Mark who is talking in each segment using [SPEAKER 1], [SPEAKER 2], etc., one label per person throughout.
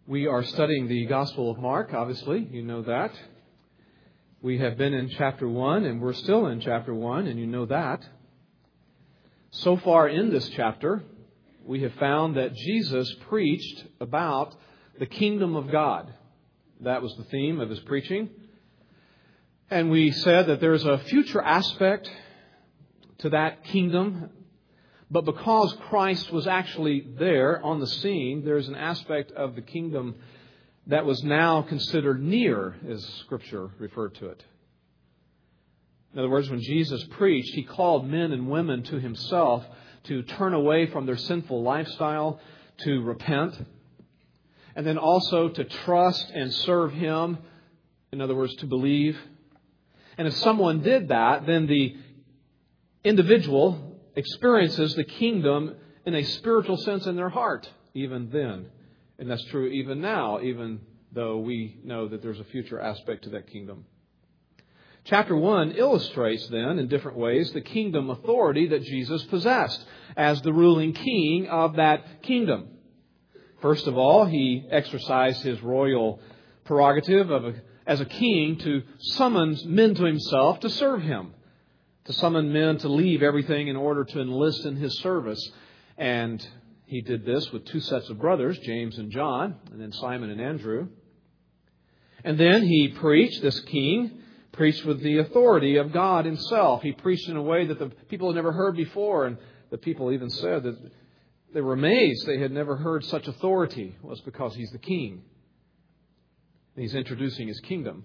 [SPEAKER 1] We are studying the Gospel of Mark, obviously. You know that. We have been in chapter 1, and we're still in chapter 1, and you know that. So far in this chapter, we have found that Jesus preached about the kingdom of God. That was the theme of his preaching. And we said that there's a future aspect to that kingdom. But because Christ was actually there on the scene, there's an aspect of the kingdom that was now considered near, as Scripture referred to it. In other words, when Jesus preached, he called men and women to himself to turn away from their sinful lifestyle, to repent, and then also to trust and serve him. In other words, to believe. And if someone did that, then the individual experiences the kingdom in a spiritual sense in their heart, even then. And that's true even now, even though we know that there's a future aspect to that kingdom. Chapter 1 illustrates then, in different ways, the kingdom authority that Jesus possessed as the ruling king of that kingdom. First of all, he exercised his royal prerogative as a king to summon men to himself to serve him. To summon men to leave everything in order to enlist in his service. And he did this with two sets of brothers, James and John, and then Simon and Andrew. And then he preached, this king, preached with the authority of God himself. He preached in a way that the people had never heard before, and the people even said that they were amazed they had never heard such authority. Well, it's because he's the king. And he's introducing his kingdom.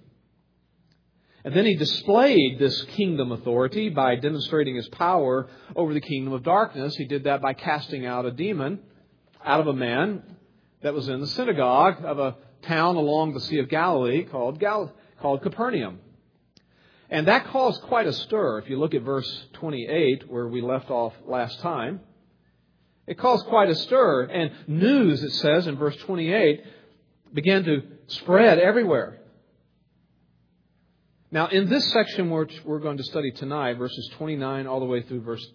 [SPEAKER 1] And then he displayed this kingdom authority by demonstrating his power over the kingdom of darkness. He did that by casting out a demon out of a man that was in the synagogue of a town along the Sea of Galilee called Capernaum. And that caused quite a stir. If you look at verse 28, where we left off last time, it caused quite a stir. And news, it says in verse 28, began to spread everywhere. Now, in this section which we're going to study tonight, verses 29 all the way through verse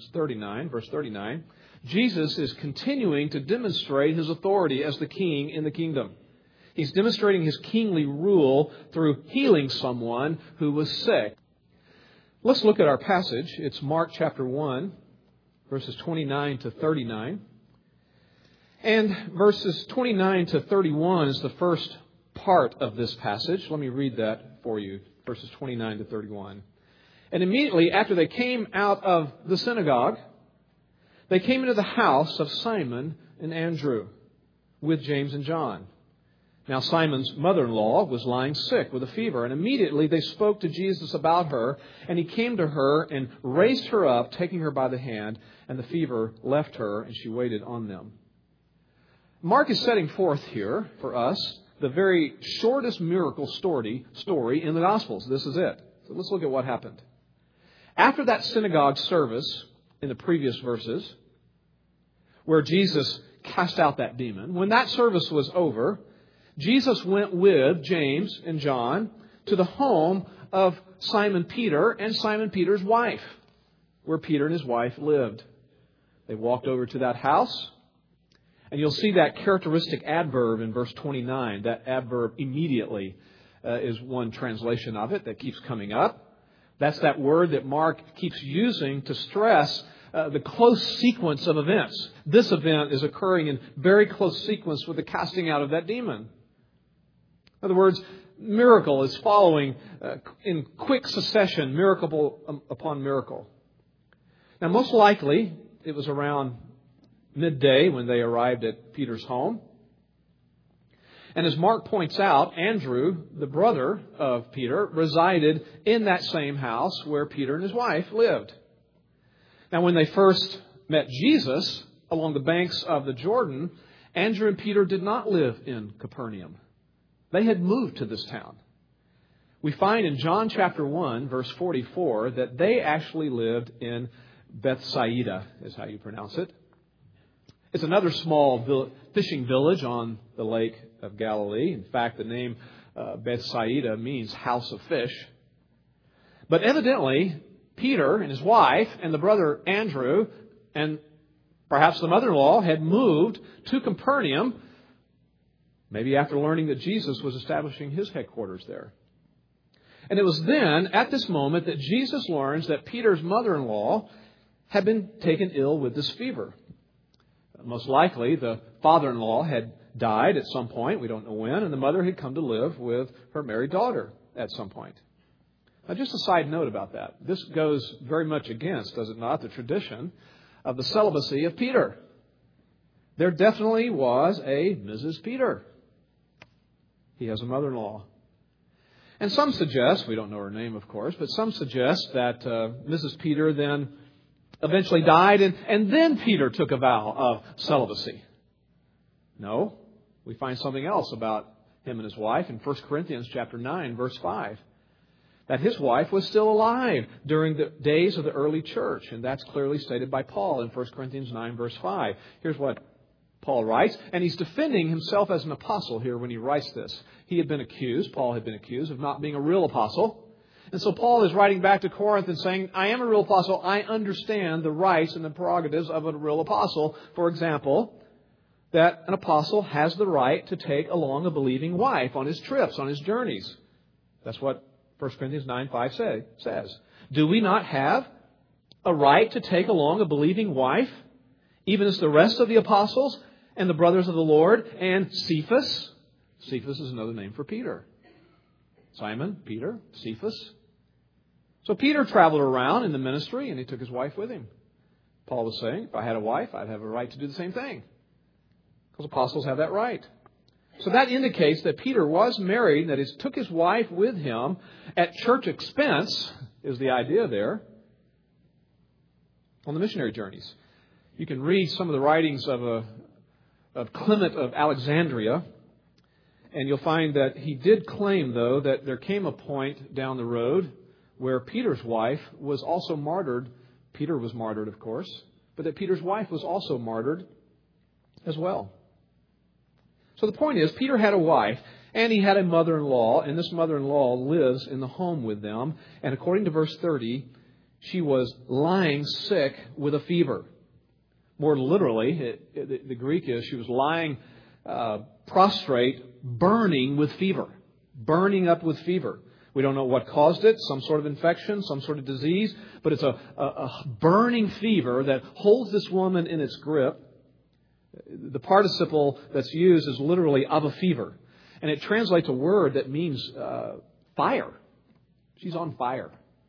[SPEAKER 1] 39, Jesus is continuing to demonstrate his authority as the king in the kingdom. He's demonstrating his kingly rule through healing someone who was sick. Let's look at our passage. It's Mark chapter 1, verses 29 to 39. And verses 29 to 31 is the first part of this passage. Let me read that for you. Verses 29 to 31. And immediately after they came out of the synagogue, they came into the house of Simon and Andrew with James and John. Now Simon's mother-in-law was lying sick with a fever, and immediately they spoke to Jesus about her, and he came to her and raised her up, taking her by the hand, and the fever left her, and she waited on them. Mark is setting forth here for us the very shortest miracle story in the Gospels. This is it. So let's look at what happened. After that synagogue service in the previous verses, where Jesus cast out that demon, when that service was over, Jesus went with James and John to the home of Simon Peter and Simon Peter's wife, where Peter and his wife lived. They walked over to that house. And you'll see that characteristic adverb in verse 29. That adverb immediately is one translation of it that keeps coming up. That's that word that Mark keeps using to stress the close sequence of events. This event is occurring in very close sequence with the casting out of that demon. In other words, miracle is following in quick succession, miracle upon miracle. Now, most likely, it was around midday when they arrived at Peter's home. And as Mark points out, Andrew, the brother of Peter, resided in that same house where Peter and his wife lived. Now, when they first met Jesus along the banks of the Jordan, Andrew and Peter did not live in Capernaum. They had moved to this town. We find in John chapter 1, verse 44, that they actually lived in Bethsaida, is how you pronounce it. It's another small fishing village on the Lake of Galilee. In fact, the name Bethsaida means house of fish. But evidently, Peter and his wife and the brother Andrew and perhaps the mother-in-law had moved to Capernaum Maybe after learning that Jesus was establishing his headquarters there. And it was then, at this moment, that Jesus learns that Peter's mother-in-law had been taken ill with this fever. Most likely, the father-in-law had died at some point, we don't know when, and the mother had come to live with her married daughter at some point. Now, just a side note about that. This goes very much against, does it not, the tradition of the celibacy of Peter. There definitely was a Mrs. Peter. He has a mother-in-law. And some suggest, we don't know her name, of course, but some suggest that Mrs. Peter then eventually died, and then Peter took a vow of celibacy. No, we find something else about him and his wife in 1 Corinthians chapter 9, verse 5. That his wife was still alive during the days of the early church. And that's clearly stated by Paul in 1 Corinthians 9, verse 5. Here's what Paul writes, and he's defending himself as an apostle here when he writes this. Paul had been accused of not being a real apostle. And so Paul is writing back to Corinth and saying, I am a real apostle. I understand the rights and the prerogatives of a real apostle. For example, that an apostle has the right to take along a believing wife on his trips, on his journeys. That's what 1 Corinthians 9:5 says. Do we not have a right to take along a believing wife, even as the rest of the apostles and the brothers of the Lord and Cephas? Cephas is another name for Peter. Simon, Peter, Cephas. So Peter traveled around in the ministry and he took his wife with him. Paul was saying, if I had a wife, I'd have a right to do the same thing. Because apostles have that right. So that indicates that Peter was married, that he took his wife with him at church expense, is the idea there, on the missionary journeys. You can read some of the writings of Clement of Alexandria, and you'll find that he did claim, though, that there came a point down the road where Peter's wife was also martyred. Peter was martyred, of course, but that Peter's wife was also martyred as well. So the point is, Peter had a wife, and he had a mother-in-law, and this mother-in-law lives in the home with them. And according to verse 30, she was lying sick with a fever. More literally, the Greek is she was lying prostrate, burning with fever, burning up with fever. We don't know what caused it, some sort of infection, some sort of disease, but it's a burning fever that holds this woman in its grip. The participle that's used is literally of a fever. And it translates a word that means fire. She's on fire.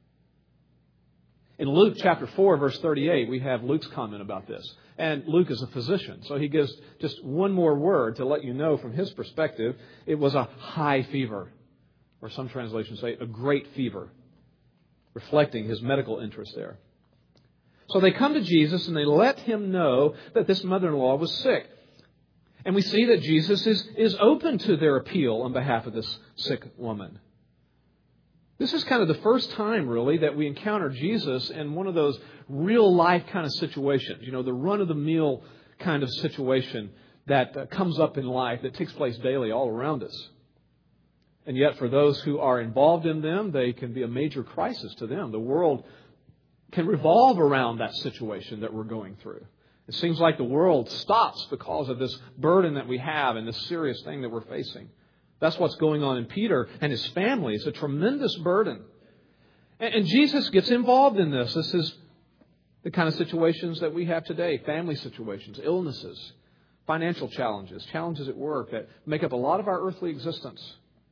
[SPEAKER 1] In Luke chapter 4, verse 38, we have Luke's comment about this. And Luke is a physician, so he gives just one more word to let you know from his perspective, it was a high fever. Or some translations say a great fever, reflecting his medical interest there. So they come to Jesus and they let him know that this mother-in-law was sick. And we see that Jesus is open to their appeal on behalf of this sick woman. This is kind of the first time, really, that we encounter Jesus in one of those real-life kind of situations. You know, the run-of-the-mill kind of situation that comes up in life, that takes place daily all around us. And yet, for those who are involved in them, they can be a major crisis to them. The world can revolve around that situation that we're going through. It seems like the world stops because of this burden that we have and this serious thing that we're facing. That's what's going on in Peter and his family. It's a tremendous burden. And Jesus gets involved in this. This is the kind of situations that we have today. Family situations, illnesses, financial challenges, challenges at work that make up a lot of our earthly existence.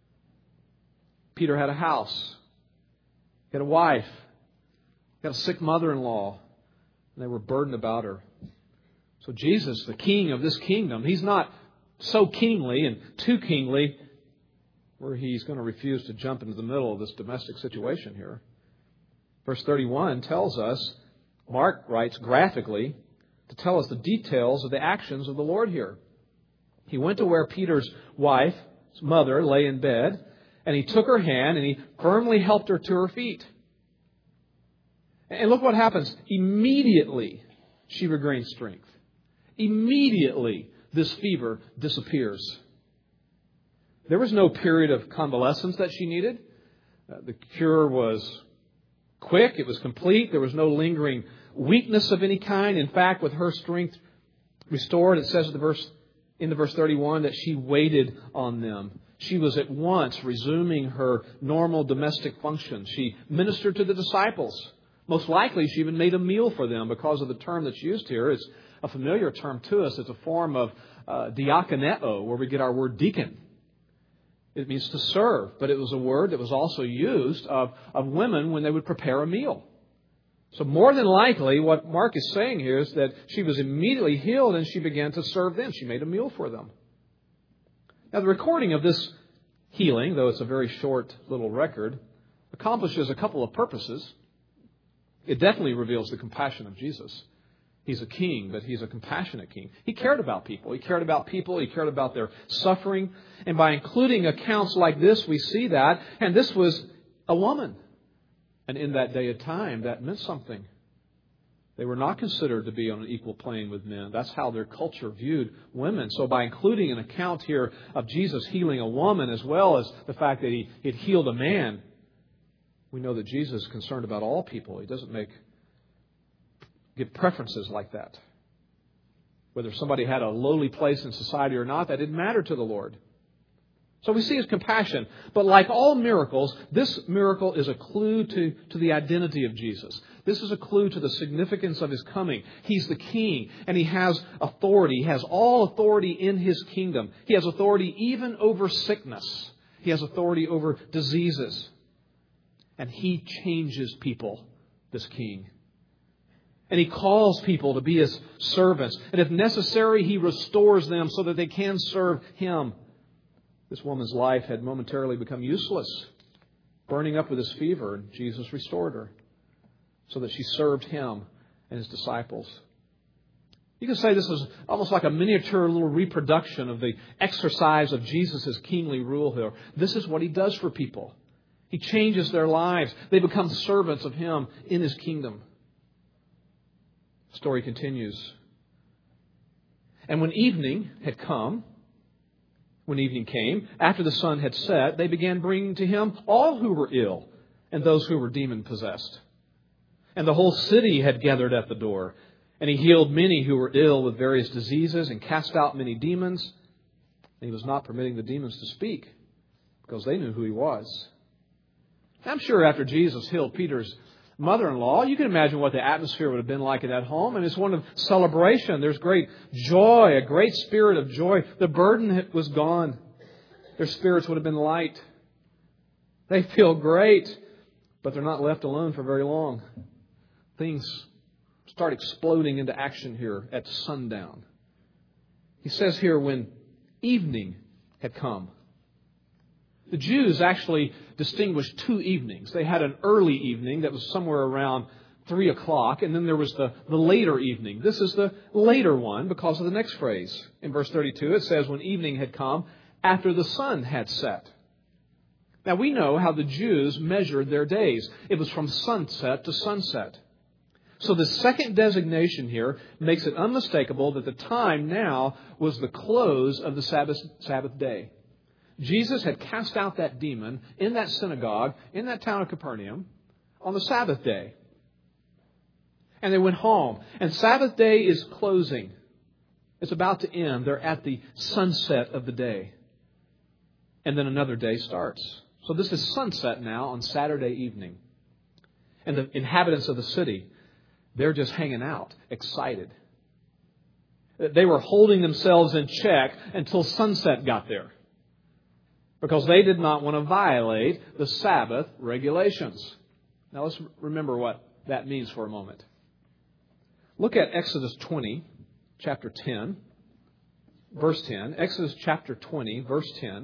[SPEAKER 1] Peter had a house. He had a wife. He had a sick mother-in-law. And they were burdened about her. So Jesus, the king of this kingdom, he's not so kingly and too kingly where he's going to refuse to jump into the middle of this domestic situation here. Verse 31 tells us, Mark writes graphically to tell us the details of the actions of the Lord here. He went to where Peter's wife's mother lay in bed, and he took her hand and he firmly helped her to her feet. And look what happens. Immediately, she regained strength. Immediately, this fever disappears. There was no period of convalescence that she needed. The cure was quick. It was complete. There was no lingering weakness of any kind. In fact, with her strength restored, it says in in the verse 31 that she waited on them. She was at once resuming her normal domestic functions. She ministered to the disciples. Most likely, she even made a meal for them because of the term that's used here. It's a familiar term to us. It's a form of diakoneo, where we get our word deacon. It means to serve, but it was a word that was also used of women when they would prepare a meal. So more than likely, what Mark is saying here is that she was immediately healed and she began to serve them. She made a meal for them. Now, the recording of this healing, though it's a very short little record, accomplishes a couple of purposes. It definitely reveals the compassion of Jesus. He's a king, but he's a compassionate king. He cared about people. He cared about people. He cared about their suffering. And by including accounts like this, we see that. And this was a woman. And in that day of time, that meant something. They were not considered to be on an equal plane with men. That's how their culture viewed women. So by including an account here of Jesus healing a woman as well as the fact that he had healed a man, we know that Jesus is concerned about all people. He doesn't give preferences like that. Whether somebody had a lowly place in society or not, that didn't matter to the Lord. So we see His compassion. But like all miracles, this miracle is a clue to the identity of Jesus. This is a clue to the significance of His coming. He's the King, and He has authority. He has all authority in His kingdom. He has authority even over sickness. He has authority over diseases. And He changes people, this King. And He calls people to be His servants. And if necessary, He restores them so that they can serve Him. This woman's life had momentarily become useless, burning up with this fever, and Jesus restored her so that she served Him and His disciples. You can say this is almost like a miniature little reproduction of the exercise of Jesus' kingly rule here. This is what He does for people. He changes their lives. They become servants of Him in His kingdom. The story continues. And when evening came, after the sun had set, they began bringing to Him all who were ill and those who were demon-possessed. And the whole city had gathered at the door. And He healed many who were ill with various diseases and cast out many demons. And He was not permitting the demons to speak because they knew who He was. I'm sure after Jesus healed Peter's mother-in-law, you can imagine what the atmosphere would have been like in that home. And it's one of celebration. There's great joy, a great spirit of joy. The burden was gone. Their spirits would have been light. They feel great, but they're not left alone for very long. Things start exploding into action here at sundown. He says here, when evening had come. The Jews actually distinguished two evenings. They had an early evening that was somewhere around 3 o'clock, and then there was the later evening. This is the later one because of the next phrase. In verse 32, it says, when evening had come, after the sun had set. Now, we know how the Jews measured their days. It was from sunset to sunset. So the second designation here makes it unmistakable that the time now was the close of the Sabbath day. Jesus had cast out that demon in that synagogue, in that town of Capernaum, on the Sabbath day. And they went home. And Sabbath day is closing. It's about to end. They're at the sunset of the day. And then another day starts. So this is sunset now on Saturday evening. And the inhabitants of the city, they're just hanging out, excited. They were holding themselves in check until sunset got there, because they did not want to violate the Sabbath regulations. Now let's remember what that means for a moment. Look at Exodus 20, chapter 10, verse 10. Exodus chapter 20, verse 10.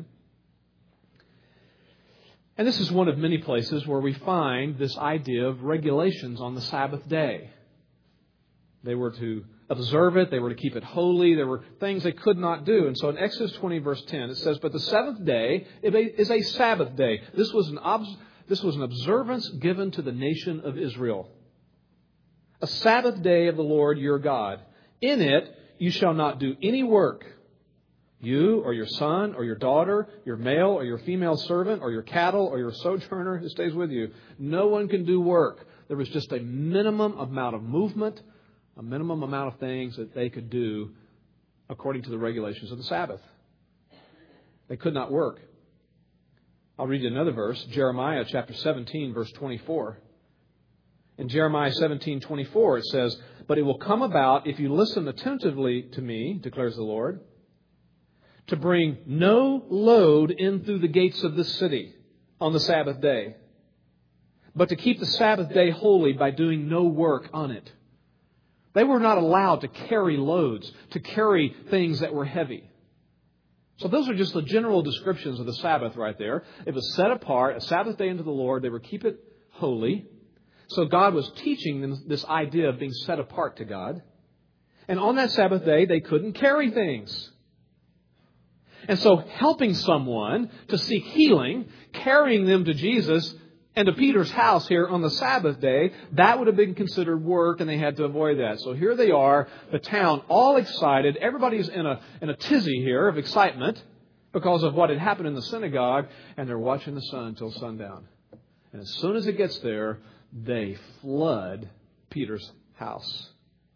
[SPEAKER 1] And this is one of many places where we find this idea of regulations on the Sabbath day. They were to observe it. They were to keep it holy. There were things they could not do. And so in Exodus 20, verse 10, it says, but the seventh day is a Sabbath day. This was an observance given to the nation of Israel. A Sabbath day of the Lord your God. In it you shall not do any work. You or your son or your daughter, your male or your female servant or your cattle or your sojourner who stays with you. No one can do work. There was just a minimum amount of movement, a minimum amount of things that they could do according to the regulations of the Sabbath. They could not work. I'll read you another verse, Jeremiah chapter 17, verse 24. In Jeremiah 17:24 it says, "But it will come about, if you listen attentively to me, declares the Lord, to bring no load in through the gates of this city on the Sabbath day, but to keep the Sabbath day holy by doing no work on it." They were not allowed to carry loads, to carry things that were heavy. So those are just the general descriptions of the Sabbath right there. It was set apart, a Sabbath day unto the Lord. They were keep it holy. So God was teaching them this idea of being set apart to God. And on that Sabbath day, they couldn't carry things. And so helping someone to seek healing, carrying them to Jesus and to Peter's house here on the Sabbath day, that would have been considered work, and they had to avoid that. So here they are, the town, all excited. Everybody's in a tizzy here of excitement because of what had happened in the synagogue, and they're watching the sun until sundown. And as soon as it gets there, they flood Peter's house.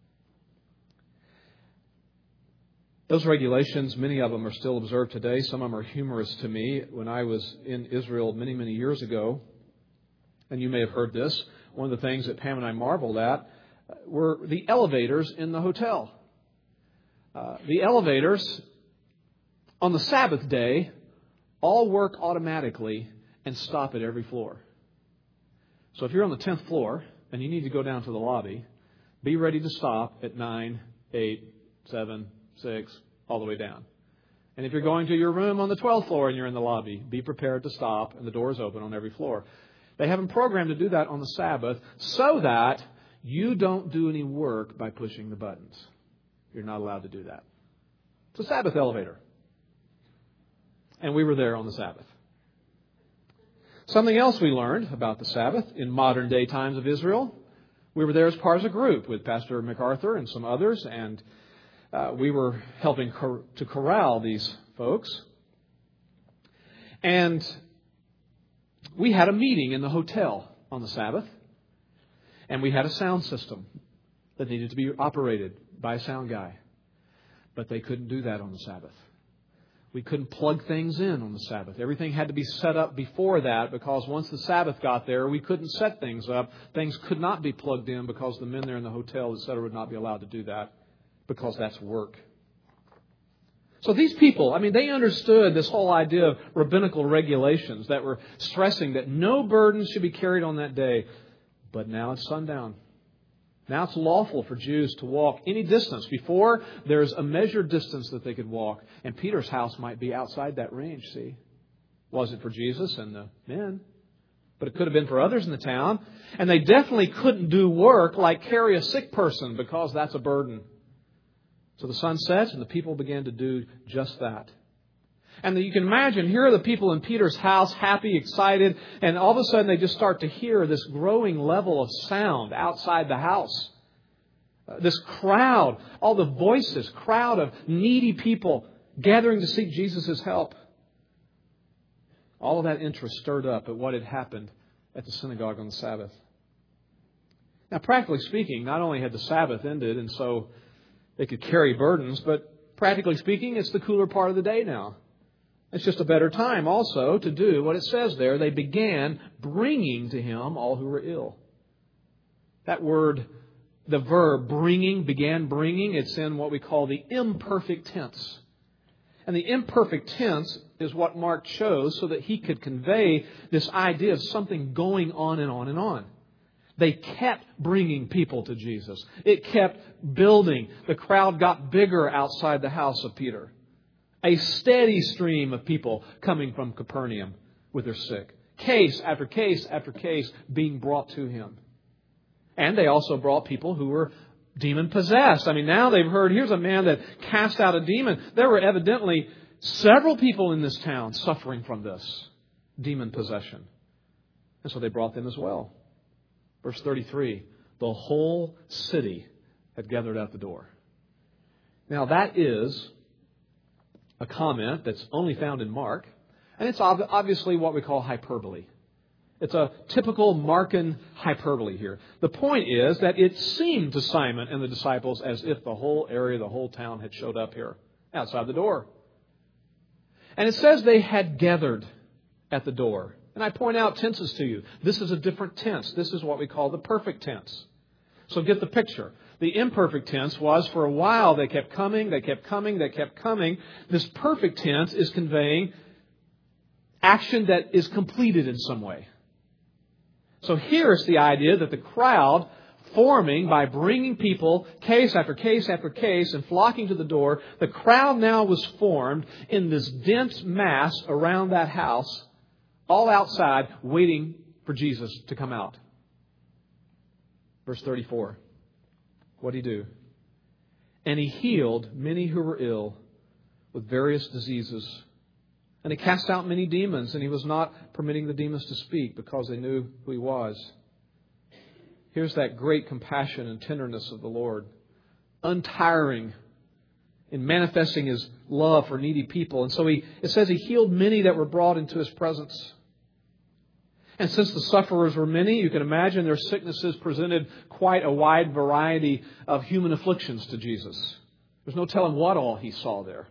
[SPEAKER 1] Those regulations, many of them are still observed today. Some of them are humorous to me. When I was in Israel many, many years ago, and you may have heard this, one of the things that Pam and I marveled at were the elevators in the hotel. The elevators on the Sabbath day all work automatically and stop at every floor. So if you're on the 10th floor and you need to go down to the lobby, be ready to stop at 9, 8, 7, 6, all the way down. And if you're going to your room on the 12th floor and you're in the lobby, be prepared to stop, and the door is open on every floor. They have them programmed to do that on the Sabbath so that you don't do any work by pushing the buttons. You're not allowed to do that. It's a Sabbath elevator. And we were there on the Sabbath. Something else we learned about the Sabbath in modern day times of Israel. We were there as part of a group with Pastor MacArthur and some others, and we were helping to corral these folks. And we had a meeting in the hotel on the Sabbath, and we had a sound system that needed to be operated by a sound guy. But they couldn't do that on the Sabbath. We couldn't plug things in on the Sabbath. Everything had to be set up before that, because once the Sabbath got there, we couldn't set things up. Things could not be plugged in because the men there in the hotel, etc., would not be allowed to do that, because that's work. So these people, they understood this whole idea of rabbinical regulations that were stressing that no burden should be carried on that day. But now it's sundown. Now it's lawful for Jews to walk any distance. Before, there's a measured distance that they could walk. And Peter's house might be outside that range, see. Wasn't for Jesus and the men, but it could have been for others in the town. And they definitely couldn't do work like carry a sick person, because that's a burden. So the sun sets and the people began to do just that. And you can imagine, here are the people in Peter's house, happy, excited, and all of a sudden they just start to hear this growing level of sound outside the house. This crowd, all the voices, crowd of needy people gathering to seek Jesus' help. All of that interest stirred up at what had happened at the synagogue on the Sabbath. Now, practically speaking, not only had the Sabbath ended and so they could carry burdens, but practically speaking, it's the cooler part of the day now. It's just a better time also to do what it says there. They began bringing to him all who were ill. That word, the verb bringing, began bringing, it's in what we call the imperfect tense. And the imperfect tense is what Mark chose so that he could convey this idea of something going on and on and on. They kept bringing people to Jesus. It kept building. The crowd got bigger outside the house of Peter. A steady stream of people coming from Capernaum with their sick. Case after case after case being brought to him. And they also brought people who were demon-possessed. Now they've heard, here's a man that cast out a demon. There were evidently several people in this town suffering from this demon possession. And so they brought them as well. Verse 33, the whole city had gathered at the door. Now that is a comment that's only found in Mark. And it's obviously what we call hyperbole. It's a typical Markan hyperbole here. The point is that it seemed to Simon and the disciples as if the whole area, the whole town had showed up here outside the door. And it says they had gathered at the door. And I point out tenses to you. This is a different tense. This is what we call the perfect tense. So get the picture. The imperfect tense was for a while they kept coming, they kept coming, they kept coming. This perfect tense is conveying action that is completed in some way. So here's the idea that the crowd forming by bringing people case after case after case and flocking to the door, the crowd now was formed in this dense mass around that house, all outside, waiting for Jesus to come out. Verse 34. What did He do? And He healed many who were ill with various diseases. And He cast out many demons, and He was not permitting the demons to speak because they knew who He was. Here's that great compassion and tenderness of the Lord, untiring in manifesting His love for needy people. And so it says He healed many that were brought into His presence. And since the sufferers were many, you can imagine their sicknesses presented quite a wide variety of human afflictions to Jesus. There's no telling what all He saw there.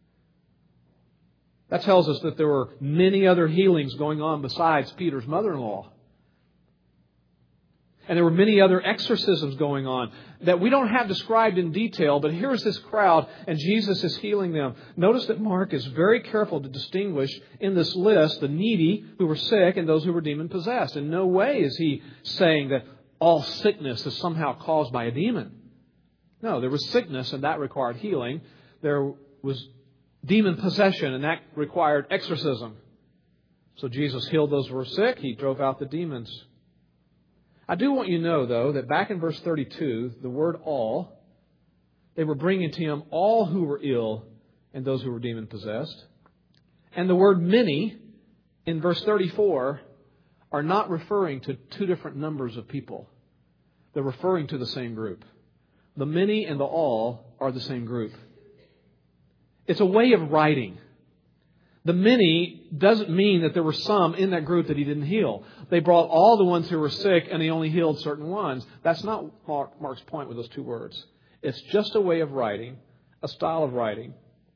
[SPEAKER 1] That tells us that there were many other healings going on besides Peter's mother-in-law. And there were many other exorcisms going on that we don't have described in detail, but here's this crowd and Jesus is healing them. Notice that Mark is very careful to distinguish in this list the needy who were sick and those who were demon-possessed. In no way is he saying that all sickness is somehow caused by a demon. No, there was sickness and that required healing. There was demon possession and that required exorcism. So Jesus healed those who were sick. He drove out the demons. I do want you to know, though, that back in verse 32, the word all, they were bringing to Him all who were ill and those who were demon-possessed. And the word many in verse 34 are not referring to two different numbers of people. They're referring to the same group. The many and the all are the same group. It's a way of writing. The many doesn't mean that there were some in that group that He didn't heal. They brought all the ones who were sick and He only healed certain ones. That's not Mark's point with those two words. It's just a way of writing, a style of writing.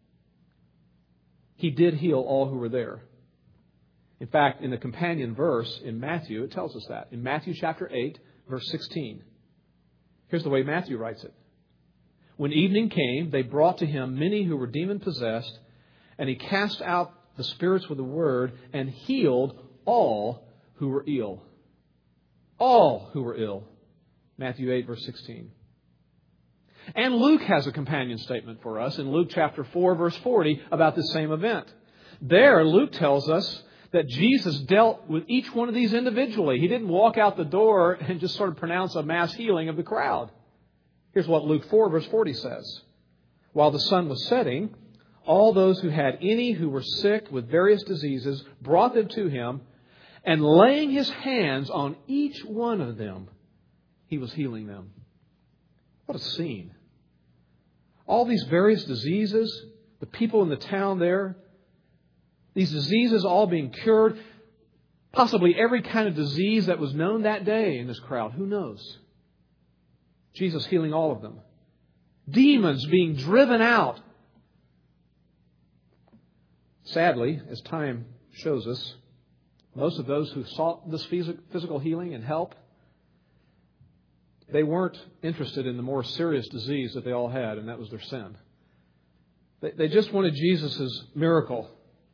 [SPEAKER 1] He did heal all who were there. In fact, in the companion verse in Matthew, it tells us that. In Matthew chapter 8, verse 16. Here's the way Matthew writes it. When evening came, they brought to Him many who were demon-possessed, and He cast out the spirits with the word and healed all who were ill. All who were ill. Matthew 8, verse 16. And Luke has a companion statement for us in Luke chapter 4, verse 40 about this same event. There, Luke tells us that Jesus dealt with each one of these individually. He didn't walk out the door and just sort of pronounce a mass healing of the crowd. Here's what Luke 4, verse 40 says. While the sun was setting, all those who had any who were sick with various diseases brought them to Him, and laying His hands on each one of them, He was healing them. What a scene. All these various diseases, the people in the town there, these diseases all being cured, possibly every kind of disease that was known that day in this crowd. Who knows? Jesus healing all of them. Demons being driven out. Sadly, as time shows us, most of those who sought this physical healing and help, they weren't interested in the more serious disease that they all had, and that was their sin. They just wanted Jesus' miracle.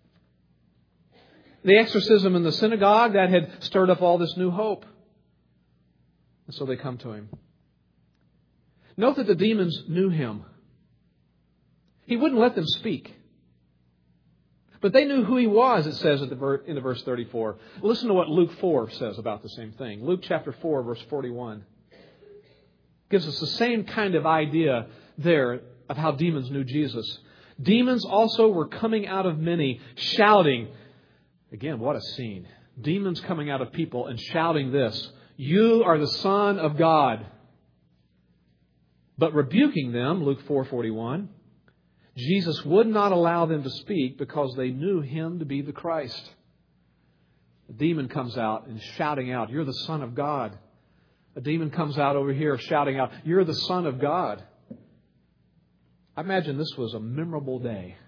[SPEAKER 1] The exorcism in the synagogue, that had stirred up all this new hope. And so they come to Him. Note that the demons knew Him. He wouldn't let them speak. But they knew who He was, it says in the verse 34. Listen to what Luke 4 says about the same thing. Luke chapter 4, verse 41. Gives us the same kind of idea there of how demons knew Jesus. Demons also were coming out of many, shouting. Again, what a scene. Demons coming out of people and shouting this. You are the Son of God. But rebuking them, Luke 4:41, Jesus would not allow them to speak because they knew Him to be the Christ. A demon comes out and shouting out, "You're the Son of God." A demon comes out over here shouting out, "You're the Son of God." I imagine this was a memorable day.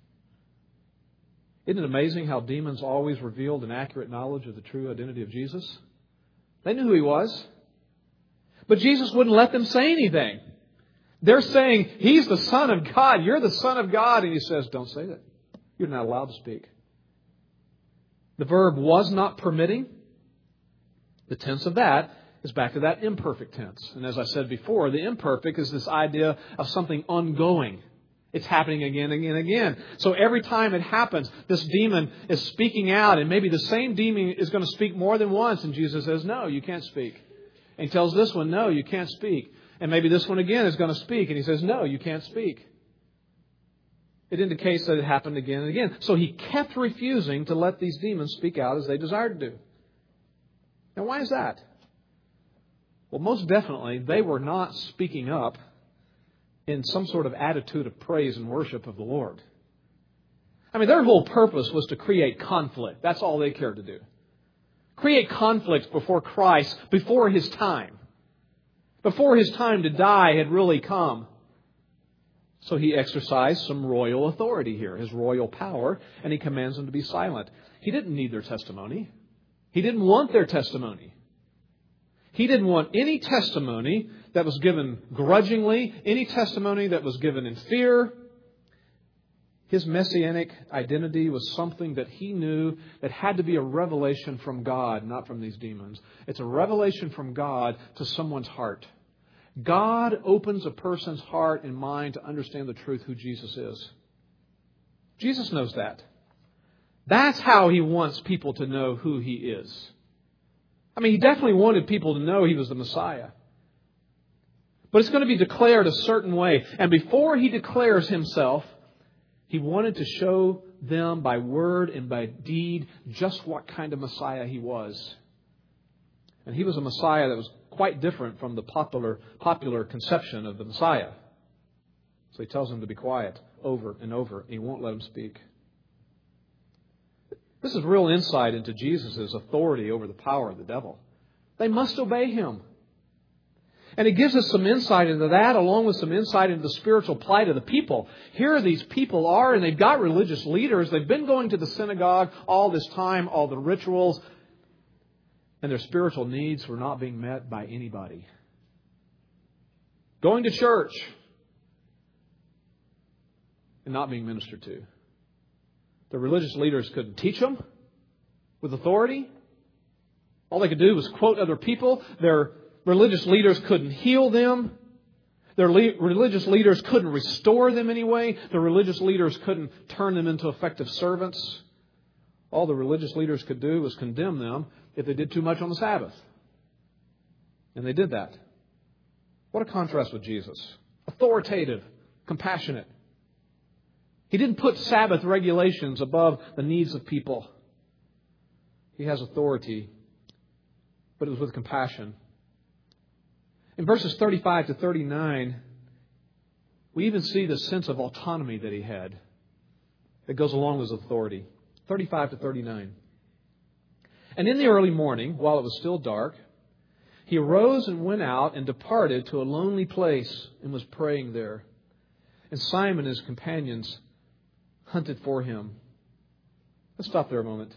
[SPEAKER 1] Isn't it amazing how demons always revealed an accurate knowledge of the true identity of Jesus? They knew who He was. But Jesus wouldn't let them say anything. They're saying, "He's the Son of God. You're the Son of God." And He says, "Don't say that. You're not allowed to speak." The verb "was not permitting," the tense of that is back to that imperfect tense. And as I said before, the imperfect is this idea of something ongoing. It's happening again and again and again. So every time it happens, this demon is speaking out, and maybe the same demon is going to speak more than once, and Jesus says, "No, you can't speak." And He tells this one, "No, you can't speak." And maybe this one again is going to speak, and He says, "No, you can't speak." It indicates that it happened again and again. So He kept refusing to let these demons speak out as they desired to do. Now, why is that? Well, most definitely, they were not speaking up in some sort of attitude of praise and worship of the Lord. I mean, their whole purpose was to create conflict. That's all they cared to do. Create conflict before Christ, before His time. Before His time to die had really come. So He exercised some royal authority here, His royal power, and He commands them to be silent. He didn't need their testimony. He didn't want their testimony. He didn't want any testimony that was given grudgingly, any testimony that was given in fear. His messianic identity was something that He knew that had to be a revelation from God, not from these demons. It's a revelation from God to someone's heart. God opens a person's heart and mind to understand the truth who Jesus is. Jesus knows that. That's how He wants people to know who He is. I mean, He definitely wanted people to know He was the Messiah. But it's going to be declared a certain way. And before He declares Himself, He wanted to show them by word and by deed just what kind of Messiah He was. And He was a Messiah that was quite different from the popular conception of the Messiah. So He tells them to be quiet over and over, and He won't let them speak. This is real insight into Jesus' authority over the power of the devil. They must obey Him. And it gives us some insight into that, along with some insight into the spiritual plight of the people. Here these people are, and they've got religious leaders. They've been going to the synagogue all this time, all the rituals, and their spiritual needs were not being met by anybody. Going to church and not being ministered to. The religious leaders couldn't teach them with authority. All they could do was quote other people. Their religious leaders couldn't heal them. Their religious leaders couldn't restore them anyway. The religious leaders couldn't turn them into effective servants. All the religious leaders could do was condemn them if they did too much on the Sabbath. And they did that. What a contrast with Jesus. Authoritative, compassionate. He didn't put Sabbath regulations above the needs of people. He has authority, but it was with compassion. In verses 35 to 39, we even see the sense of autonomy that He had that goes along with His authority. 35 to 39. And in the early morning, while it was still dark, He arose and went out and departed to a lonely place and was praying there. And Simon and his companions hunted for Him. Let's stop there a moment.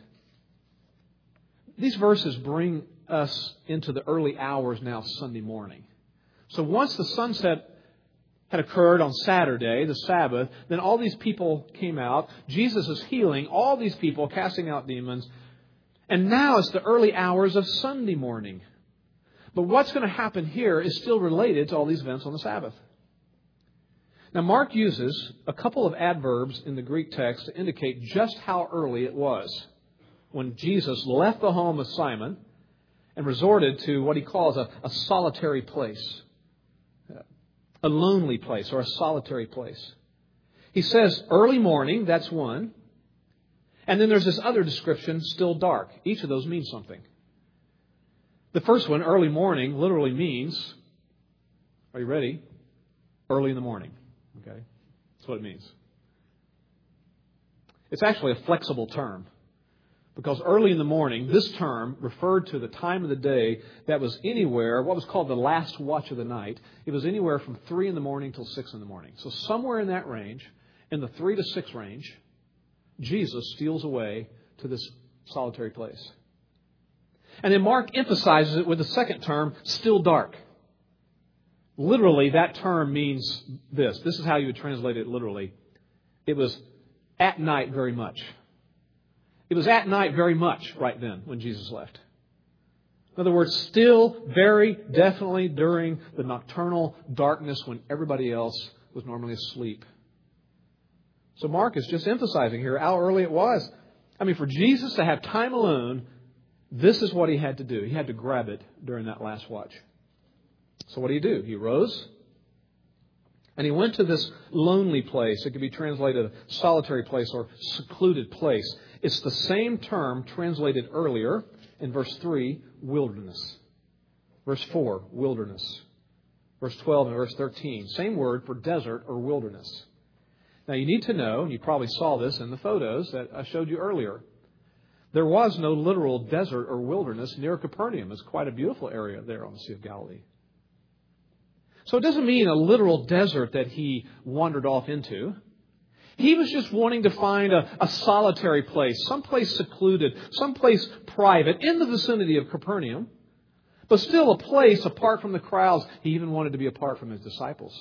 [SPEAKER 1] These verses bring us into the early hours now Sunday morning. So once the sunset had occurred on Saturday, the Sabbath, then all these people came out. Jesus is healing all these people, casting out demons. And now it's the early hours of Sunday morning. But what's going to happen here is still related to all these events on the Sabbath. Now, Mark uses a couple of adverbs in the Greek text to indicate just how early it was when Jesus left the home of Simon and resorted to what he calls a solitary place, a lonely place or a solitary place. He says early morning, that's one. And then there's this other description, still dark. Each of those means something. The first one, early morning, literally means, are you ready? Early in the morning. Okay? That's what it means. It's actually a flexible term. Because early in the morning, this term referred to the time of the day that was anywhere, what was called the last watch of the night. It was anywhere from 3 in the morning till 6 in the morning. So somewhere in that range, in the 3 to 6 range, Jesus steals away to this solitary place. And then Mark emphasizes it with the second term, still dark. Literally, that term means this. This is how you would translate it literally. It was at night very much. It was at night very much right then when Jesus left. In other words, still very definitely during the nocturnal darkness when everybody else was normally asleep. So Mark is just emphasizing here how early it was. I mean, for Jesus to have time alone, this is what He had to do. He had to grab it during that last watch. So what did He do? He rose and He went to this lonely place. It could be translated a solitary place or secluded place. It's the same term translated earlier in verse 3, wilderness. Verse 4, wilderness. Verse 12 and verse 13, same word for desert or wilderness. Now you need to know, and you probably saw this in the photos that I showed you earlier, there was no literal desert or wilderness near Capernaum. It's quite a beautiful area there on the Sea of Galilee. So it doesn't mean a literal desert that He wandered off into. He was just wanting to find a solitary place, someplace secluded, someplace private in the vicinity of Capernaum, but still a place apart from the crowds. He even wanted to be apart from His disciples.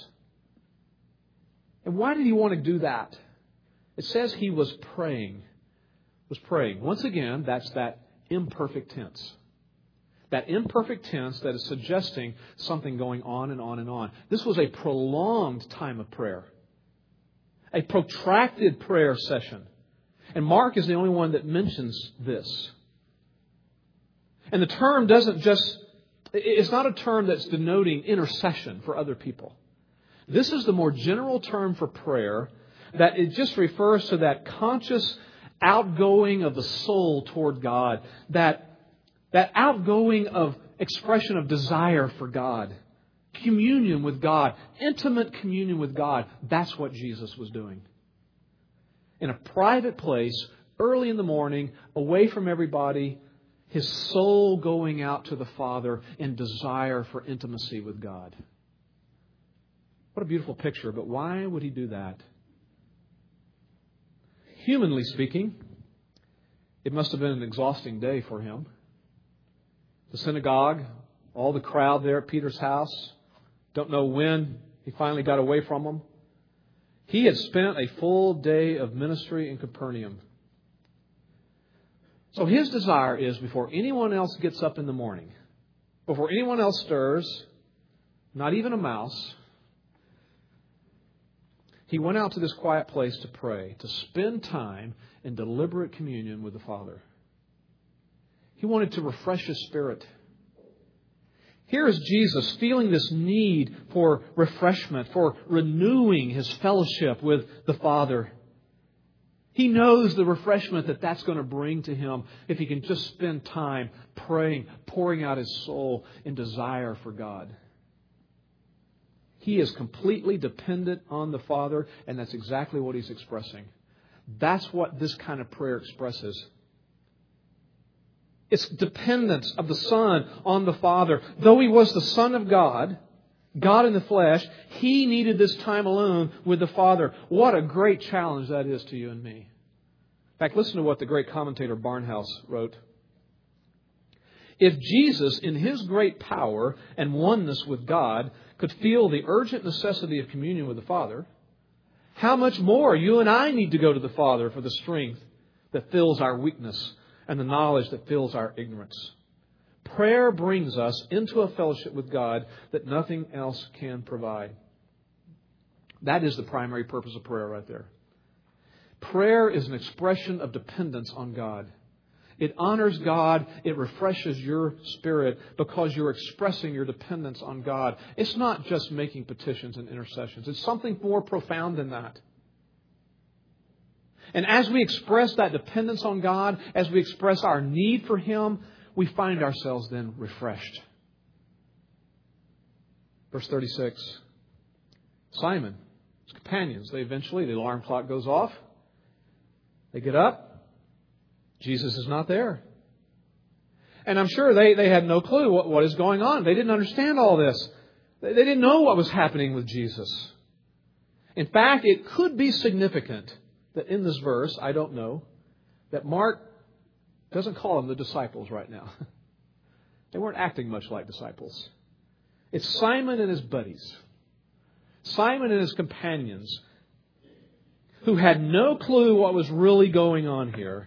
[SPEAKER 1] And why did He want to do that? It says He was praying. Once again, that's that imperfect tense. That imperfect tense that is suggesting something going on and on and on. This was a prolonged time of prayer. A protracted prayer session. And Mark is the only one that mentions this. And the term it's not a term that's denoting intercession for other people. This is the more general term for prayer, that it just refers to that conscious outgoing of the soul toward God, that outgoing of expression of desire for God, communion with God, intimate communion with God. That's what Jesus was doing. In a private place, early in the morning, away from everybody, His soul going out to the Father in desire for intimacy with God. What a beautiful picture, but why would He do that? Humanly speaking, it must have been an exhausting day for Him. The synagogue, all the crowd there at Peter's house, don't know when He finally got away from them. He had spent a full day of ministry in Capernaum. So His desire is, before anyone else gets up in the morning, before anyone else stirs, not even a mouse, He went out to this quiet place to pray, to spend time in deliberate communion with the Father. He wanted to refresh His spirit. Here is Jesus feeling this need for refreshment, for renewing His fellowship with the Father. He knows the refreshment that's going to bring to Him if He can just spend time praying, pouring out His soul in desire for God. He is completely dependent on the Father, and that's exactly what He's expressing. That's what this kind of prayer expresses. It's dependence of the Son on the Father. Though He was the Son of God, God in the flesh, He needed this time alone with the Father. What a great challenge that is to you and me. In fact, listen to what the great commentator Barnhouse wrote. If Jesus, in His great power and oneness with God, could feel the urgent necessity of communion with the Father, how much more you and I need to go to the Father for the strength that fills our weakness and the knowledge that fills our ignorance. Prayer brings us into a fellowship with God that nothing else can provide. That is the primary purpose of prayer right there. Prayer is an expression of dependence on God. It honors God. It refreshes your spirit because you're expressing your dependence on God. It's not just making petitions and intercessions. It's something more profound than that. And as we express that dependence on God, as we express our need for Him, we find ourselves then refreshed. Verse 36. Simon, his companions, the alarm clock goes off. They get up. Jesus is not there. And I'm sure they had no clue what is going on. They didn't understand all this. They didn't know what was happening with Jesus. In fact, it could be significant that in this verse, I don't know, that Mark doesn't call them the disciples right now. They weren't acting much like disciples. It's Simon and his buddies, Simon and his companions, who had no clue what was really going on here.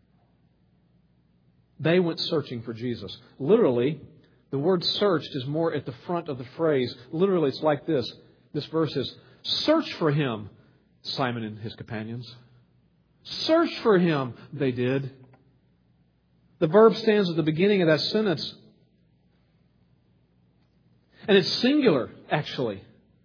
[SPEAKER 1] They went searching for Jesus. Literally, the word searched is more at the front of the phrase. Literally, it's like this. This verse is, search for him, Simon and his companions. Search for him, they did. The verb stands at the beginning of that sentence. And it's singular, actually.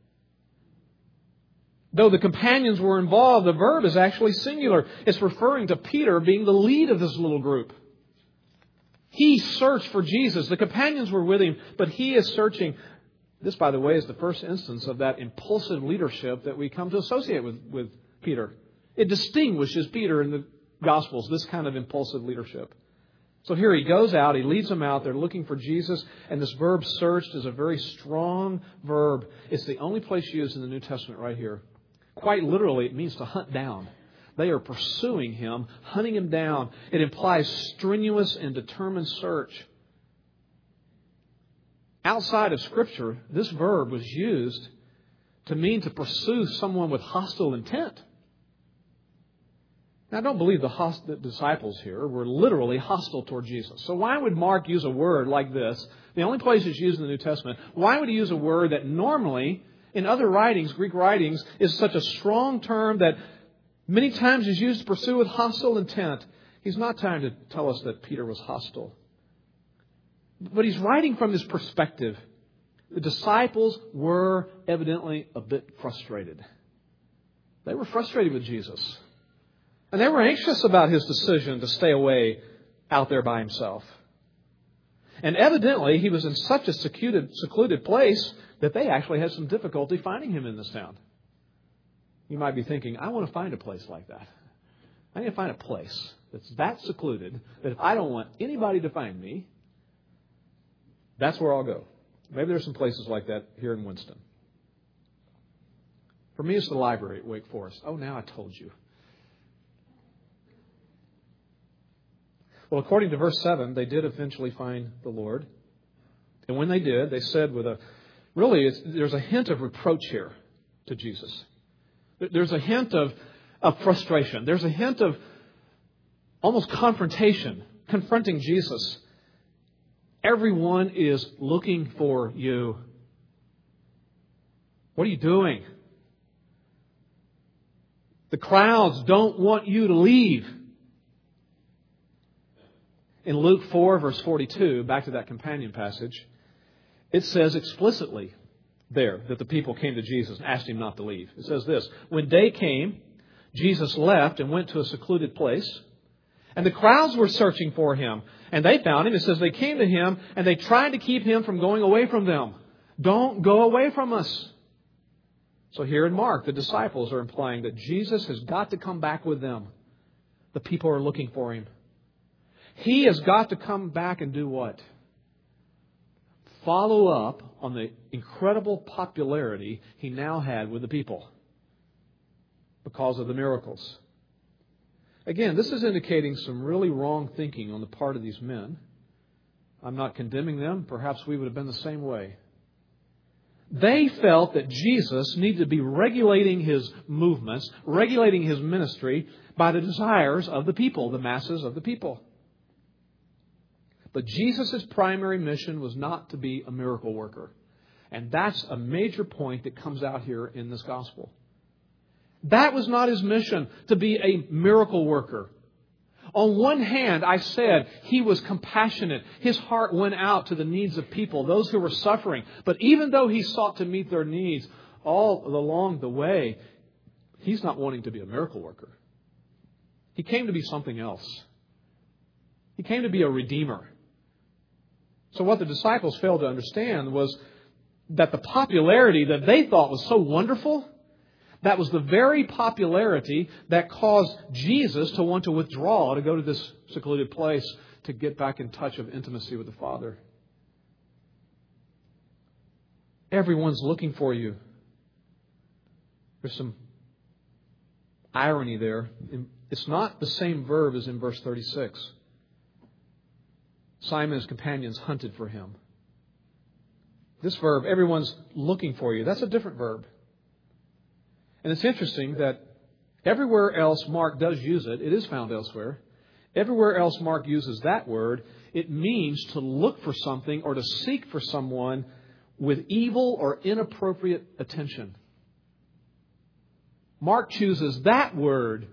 [SPEAKER 1] Though the companions were involved, the verb is actually singular. It's referring to Peter being the lead of this little group. He searched for Jesus. The companions were with him, but he is searching. This, by the way, is the first instance of that impulsive leadership that we come to associate with Peter. It distinguishes Peter in the Gospels, this kind of impulsive leadership. So here he goes out, he leads them out, they're looking for Jesus, and this verb searched is a very strong verb. It's the only place used in the New Testament right here. Quite literally, it means to hunt down. They are pursuing him, hunting him down. It implies strenuous and determined search. Outside of Scripture, this verb was used to mean to pursue someone with hostile intent. Now, I don't believe the disciples here were literally hostile toward Jesus. So why would Mark use a word like this? The only place it's used in the New Testament. Why would he use a word that normally, in other writings, Greek writings, is such a strong term that many times is used to pursue with hostile intent? He's not trying to tell us that Peter was hostile. But he's writing from this perspective. The disciples were evidently a bit frustrated. They were frustrated with Jesus. And they were anxious about his decision to stay away out there by himself. And evidently, he was in such a secluded place that they actually had some difficulty finding him in this town. You might be thinking, I want to find a place like that. I need to find a place that's that secluded that if I don't want anybody to find me, that's where I'll go. Maybe there's some places like that here in Winston. For me, it's the library at Wake Forest. Oh, now I told you. Well, according to verse 7, they did eventually find the Lord. And when they did, they said there's a hint of reproach here to Jesus. There's a hint of frustration. There's a hint of almost confrontation, confronting Jesus. Everyone is looking for you. What are you doing? The crowds don't want you to leave. In Luke 4, verse 42, back to that companion passage, it says explicitly there that the people came to Jesus and asked him not to leave. It says this, when day came, Jesus left and went to a secluded place, and the crowds were searching for him, and they found him. It says they came to him, and they tried to keep him from going away from them. Don't go away from us. So here in Mark, the disciples are implying that Jesus has got to come back with them. The people are looking for him. He has got to come back and do what? Follow up on the incredible popularity he now had with the people because of the miracles. Again, this is indicating some really wrong thinking on the part of these men. I'm not condemning them. Perhaps we would have been the same way. They felt that Jesus needed to be regulating his movements, regulating his ministry by the desires of the people, the masses of the people. But Jesus' primary mission was not to be a miracle worker. And that's a major point that comes out here in this gospel. That was not his mission, to be a miracle worker. On one hand, I said he was compassionate. His heart went out to the needs of people, those who were suffering. But even though he sought to meet their needs all along the way, he's not wanting to be a miracle worker. He came to be something else. He came to be a redeemer. So what the disciples failed to understand was that the popularity that they thought was so wonderful, That was the very popularity that caused Jesus to want to withdraw, to go to this secluded place to get back in touch of intimacy with the Father. Everyone's looking for you. There's some irony there. It's not the same verb as in verse 36. Simon and his companions hunted for him. This verb, everyone's looking for you, that's a different verb. And it's interesting that everywhere else Mark does use it, it is found elsewhere. Everywhere else Mark uses that word, it means to look for something or to seek for someone with evil or inappropriate attention. Mark chooses that word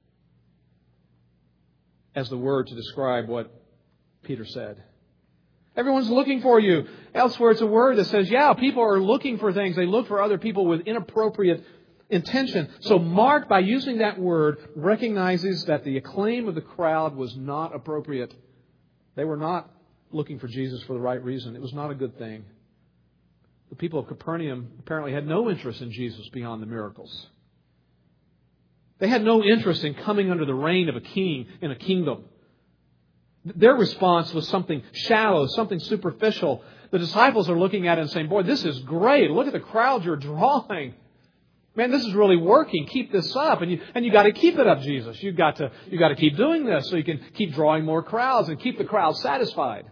[SPEAKER 1] as the word to describe what Peter said. Everyone's looking for you. Elsewhere it's a word that says, yeah, people are looking for things. They look for other people with inappropriate intention. So Mark, by using that word, recognizes that the acclaim of the crowd was not appropriate. They were not looking for Jesus for the right reason. It was not a good thing. The people of Capernaum apparently had no interest in Jesus beyond the miracles. They had no interest in coming under the reign of a king in a kingdom. Their response was something shallow, something superficial. The disciples are looking at it and saying, boy, this is great. Look at the crowd you're drawing. Man, this is really working. Keep this up. And you got to keep it up, Jesus. You've got to keep doing this so you can keep drawing more crowds and keep the crowd satisfied.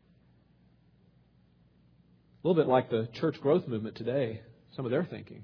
[SPEAKER 1] A little bit like the church growth movement today, some of their thinking.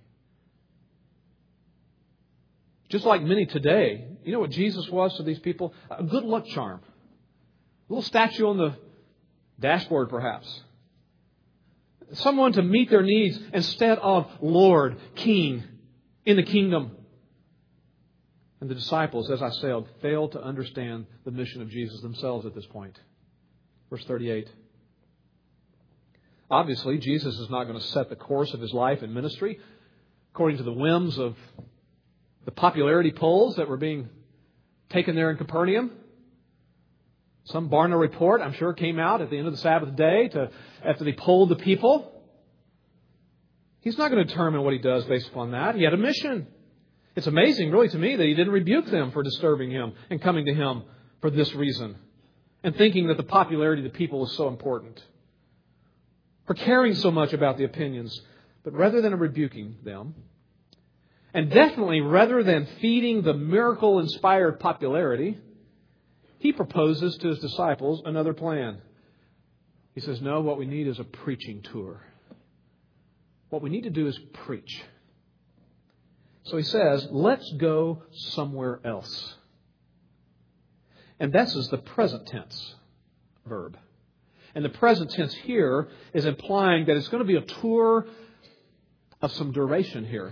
[SPEAKER 1] Just like many today, you know what Jesus was to these people? A good luck charm. A little statue on the dashboard, perhaps. Someone to meet their needs instead of Lord, King, in the kingdom. And the disciples, as I said, failed to understand the mission of Jesus themselves at this point. Verse 38. Obviously, Jesus is not going to set the course of His life and ministry according to the whims of the popularity polls that were being taken there in Capernaum. Some Barna report, I'm sure, came out at the end of the Sabbath day after they polled the people. He's not going to determine what He does based upon that. He had a mission. It's amazing, really, to me, that He didn't rebuke them for disturbing Him and coming to Him for this reason and thinking that the popularity of the people was so important, for caring so much about the opinions. But rather than rebuking them, and definitely rather than feeding the miracle-inspired popularity, He proposes to His disciples another plan. He says, no, what we need is a preaching tour. What we need to do is preach. So He says, let's go somewhere else. And this is the present tense verb. And the present tense here is implying that it's going to be a tour of some duration here.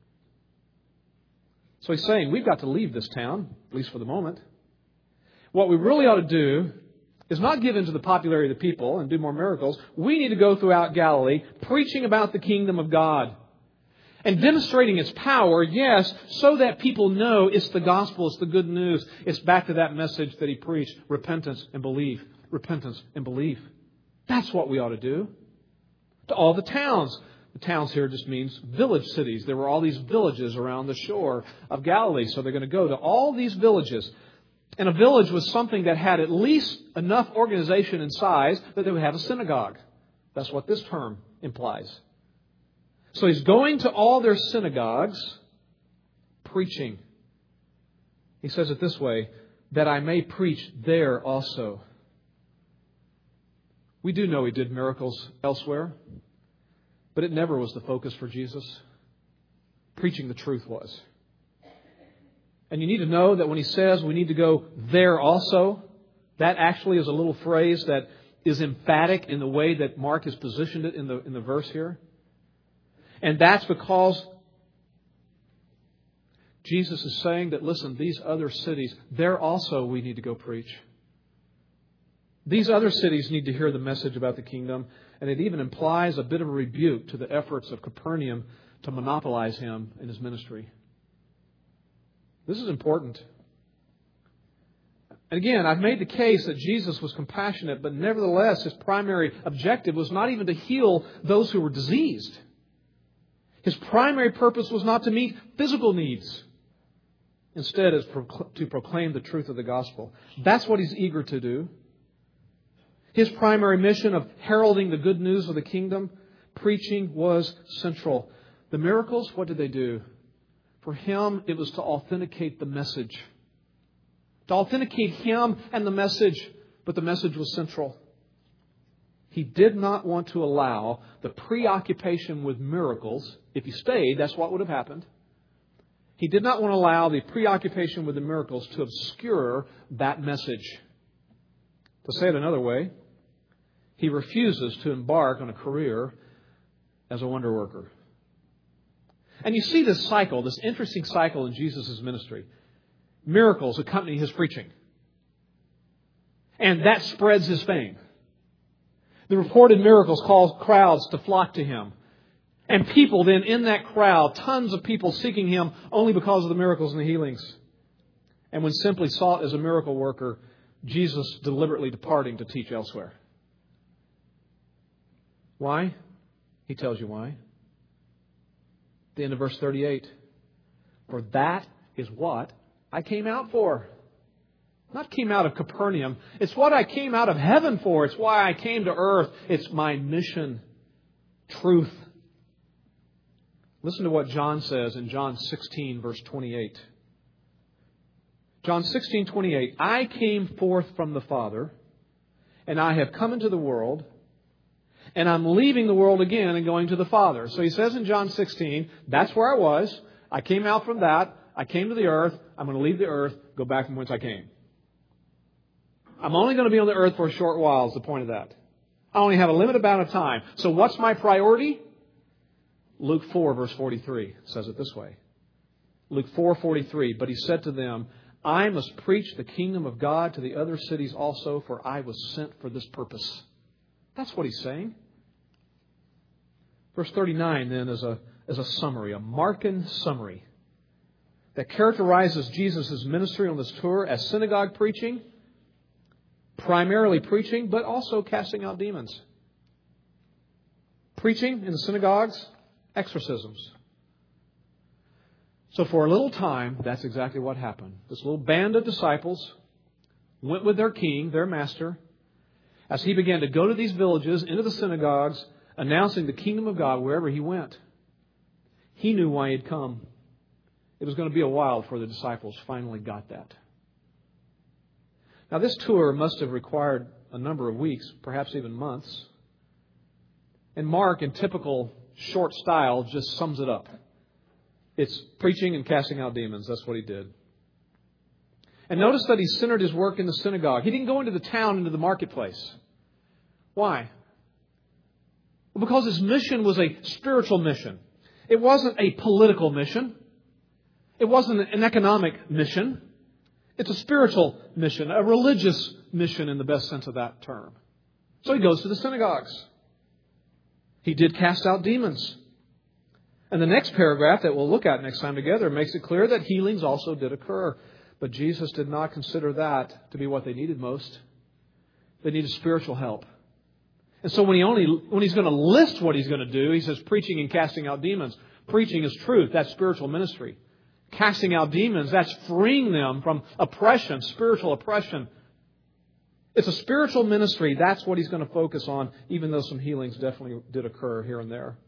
[SPEAKER 1] So He's saying, we've got to leave this town, at least for the moment. What we really ought to do is not give in to the popularity of the people and do more miracles. We need to go throughout Galilee preaching about the kingdom of God and demonstrating its power, yes, so that people know it's the gospel, it's the good news. It's back to that message that He preached, repentance and belief. Repentance and belief. That's what we ought to do. To all the towns. The towns here just means village cities. There were all these villages around the shore of Galilee. So they're going to go to all these villages. And a village was something that had at least enough organization and size that they would have a synagogue. That's what this term implies. So He's going to all their synagogues, preaching. He says it this way, that I may preach there also. We do know He did miracles elsewhere, but it never was the focus for Jesus. Preaching the truth was. And you need to know that when He says we need to go there also, that actually is a little phrase that is emphatic in the way that Mark has positioned it in the verse here. And that's because Jesus is saying that, listen, these other cities, there also we need to go preach. These other cities need to hear the message about the kingdom, and it even implies a bit of a rebuke to the efforts of Capernaum to monopolize Him in His ministry. This is important. And again, I've made the case that Jesus was compassionate, but nevertheless, His primary objective was not even to heal those who were diseased. His primary purpose was not to meet physical needs. Instead, it's to proclaim the truth of the gospel. That's what He's eager to do. His primary mission of heralding the good news of the kingdom, preaching, was central. The miracles, what did they do? For Him, it was to authenticate the message. To authenticate Him and the message, but the message was central. He did not want to allow the preoccupation with miracles. If He stayed, that's what would have happened. He did not want to allow the preoccupation with the miracles to obscure that message. To say it another way, He refuses to embark on a career as a wonder worker. And you see this cycle, this interesting cycle in Jesus' ministry. Miracles accompany His preaching. And that spreads His fame. The reported miracles cause crowds to flock to Him. And people then in that crowd, tons of people seeking Him only because of the miracles and the healings. And when simply sought as a miracle worker, Jesus deliberately departing to teach elsewhere. Why? He tells you why. At the end of verse 38. For that is what I came out for. Not came out of Capernaum. It's what I came out of heaven for. It's why I came to earth. It's my mission. Truth. Listen to what John says in John 16, verse 28. John 16:28. I came forth from the Father, and I have come into the world, and I'm leaving the world again and going to the Father. So He says in John 16, that's where I was. I came out from that. I came to the earth. I'm going to leave the earth, go back from whence I came. I'm only going to be on the earth for a short while is the point of that. I only have a limited amount of time. So what's my priority? Luke 4, verse 43 says it this way. Luke 4:43. But He said to them, I must preach the kingdom of God to the other cities also, for I was sent for this purpose. That's what He's saying. Verse 39 then is a summary, a Markan summary that characterizes Jesus' ministry on this tour as synagogue preaching, primarily preaching, but also casting out demons. Preaching in the synagogues, exorcisms. So for a little time, that's exactly what happened. This little band of disciples went with their king, their master, as He began to go to these villages, into the synagogues, announcing the kingdom of God wherever He went. He knew why He had come. It was going to be a while before the disciples finally got that. Now, this tour must have required a number of weeks, perhaps even months. And Mark, in typical short style, just sums it up. It's preaching and casting out demons. That's what He did. And notice that He centered His work in the synagogue. He didn't go into the town, into the marketplace. Why? Well, because His mission was a spiritual mission. It wasn't a political mission. It wasn't an economic mission. It's a spiritual mission, a religious mission in the best sense of that term. So He goes to the synagogues. He did cast out demons. And the next paragraph that we'll look at next time together makes it clear that healings also did occur. But Jesus did not consider that to be what they needed most. They needed spiritual help. And so when He's going to list what He's going to do, He says preaching and casting out demons. Preaching is truth. That's spiritual ministry. Casting out demons, that's freeing them from oppression, spiritual oppression. It's a spiritual ministry. That's what He's going to focus on, even though some healings definitely did occur here and there.